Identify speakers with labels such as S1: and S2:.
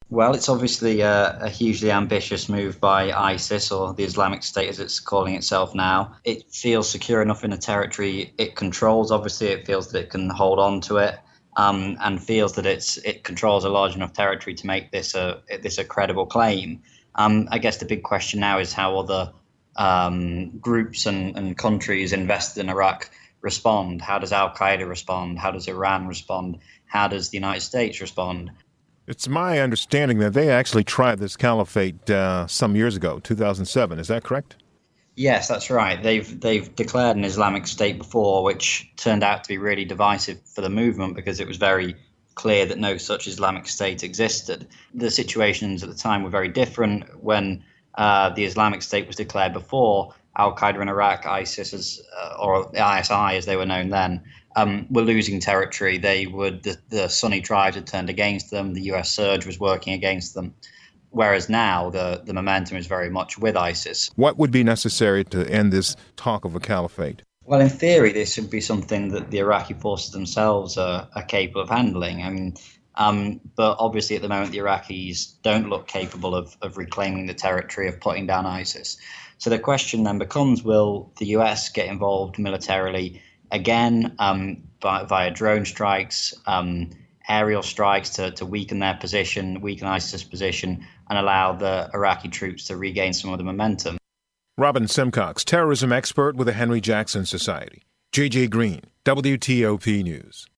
S1: Well, it's obviously a hugely ambitious move by ISIS, or the Islamic State as it's calling itself now. It feels secure enough in a territory it controls. Obviously, it feels that it can hold on to it, and feels that it controls a large enough territory to make this a credible claim. I guess the big question now is how other groups and countries invested in Iraq respond. How does Al Qaeda respond? How does Iran respond? How does the United States respond?
S2: It's my understanding that they actually tried this caliphate some years ago, 2007. Is that correct?
S1: Yes, that's right. They've declared an Islamic State before, which turned out to be really divisive for the movement because it was very clear that no such Islamic State existed. The situations at the time were very different. When the Islamic State was declared before, Al Qaeda in Iraq, ISIS, or ISI as they were known then, were losing territory. The Sunni tribes had turned against them. The U.S. surge was working against them. Whereas now the momentum is very much with ISIS.
S2: What would be necessary to end this talk of a caliphate?
S1: Well, in theory, this should be something that the Iraqi forces themselves are capable of handling. I mean, but obviously at the moment the Iraqis don't look capable of reclaiming the territory, of putting down ISIS. So the question then becomes, will the US get involved militarily again via drone strikes, aerial strikes to weaken their position, weaken ISIS' position, and allow the Iraqi troops to regain some of the momentum?
S2: Robin Simcox, terrorism expert with the Henry Jackson Society. J.J. Green, WTOP News.